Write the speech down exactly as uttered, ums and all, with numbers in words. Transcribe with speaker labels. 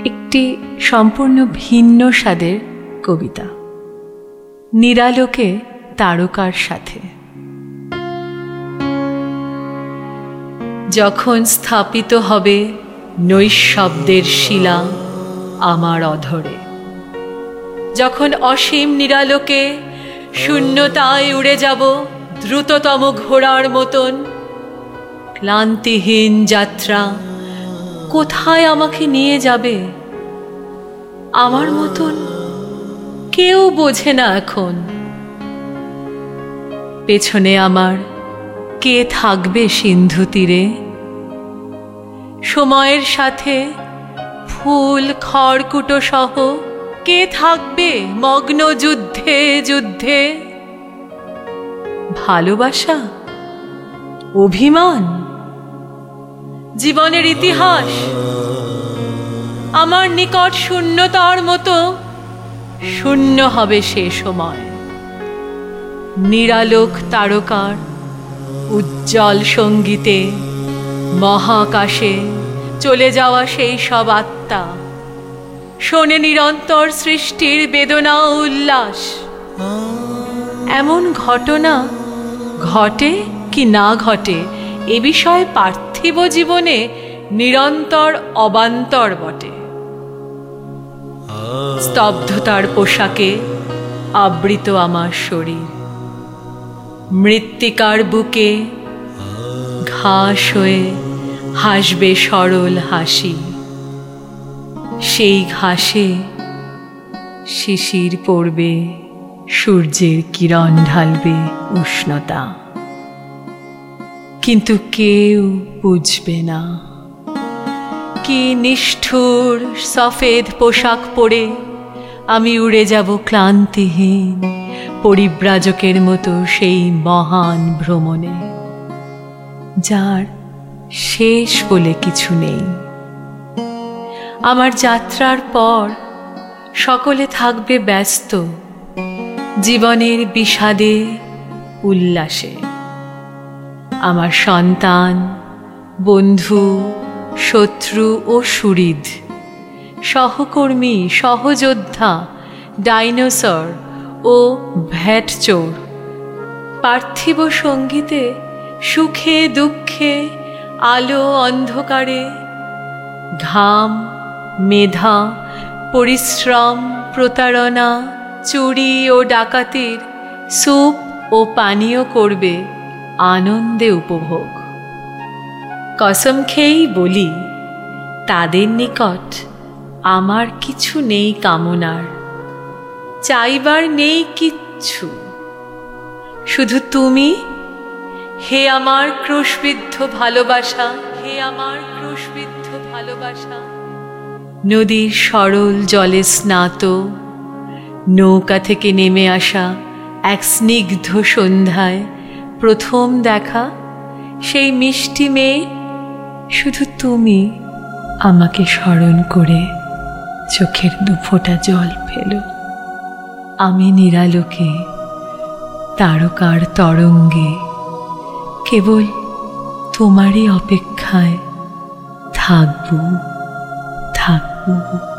Speaker 1: একটি সম্পূর্ণ ভিন্ন স্বাদের কবিতা, নিরালোকে তারকার সাথে। যখন স্থাপিত হবে নৈঃশব্দের শিলা আমার অধরে, যখন অসীম নিরালোকে শূন্যতায় উড়ে যাব দ্রুততম ঘোড়ার মতন, ক্লান্তিহীন যাত্রা কোথায় আমাকে নিয়ে যাবে আমার মতন কেউ বোঝে না এখন। পেছনে আমার কে থাকবে সিন্ধু তীরে, সময়ের সাথে ফুল খড়কুটো সহ কে থাকবে মগ্ন যুদ্ধে যুদ্ধে? ভালোবাসা, অভিমান, জীবনের ইতিহাস আমার নিকট শূন্যতার মতো শূন্য হবে সে সময়। নিরালোক তারকার উজ্জ্বল সঙ্গীতে মহাকাশে চলে যাওয়া সেই সব আত্মা শোনে নিরন্তর সৃষ্টির বেদনা ও উল্লাস। এমন ঘটনা ঘটে কি না ঘটে এ বিষয়ে পার্থিব জীবনে নিরন্তর অবান্তর বটে। স্তব্ধতার পোশাকে আবৃত আমার শরীর, মৃত্তিকার বুকে ঘাস হয়ে হাসবে সরল হাসি। সেই ঘাসে শিশির পড়বে, সূর্যের কিরণ ঢালবে উষ্ণতা, কিন্তু কেউ বুঝবে না। কি নিষ্ঠুর সফেদ পোশাক পরে আমি উড়ে যাব ক্লান্তিহীন পরিব্রাজকের মতো সেই মহান ভ্রমণে, যার শেষ বলে কিছু নেই। আমার যাত্রার পর সকলে থাকবে ব্যস্ত জীবনের বিষাদে উল্লাসে। আমার সন্তান, বন্ধু, শত্রু ও সুহৃদ, সহকর্মী, সহযোদ্ধা, ডাইনোসর ও ভ্যাটচোর পার্থিব সঙ্গীতে সুখে দুঃখে আলো অন্ধকারে, ঘাম, মেধা, পরিশ্রম, প্রতারণা, চুরি ও ডাকাতির স্যুপ ও পানীয় করবে আনন্দে উপভোগ। কসম খেয়েই বলি, তাদের নিকট আমার কিছু নেই কামনার, চাইবার নেই কিচ্ছু। শুধু তুমি, হে আমার ক্রুশবিদ্ধ ভালোবাসা, হে আমার ক্রুশবিদ্ধ ভালোবাসা। নদীর সরল জলে স্নাত, নৌকা থেকে নেমে আসা এক স্নিগ্ধ সন্ধ্যায় প্রথম দেখা সেই মিষ্টি মেয়ে, শুধু তুমি আমাকে স্মরণ করে চোখের দুফোঁটা জল ফেলো। আমি নিরালোকে তারকার তরঙ্গে কেবল তোমারই অপেক্ষায় থাকবো থাকবো।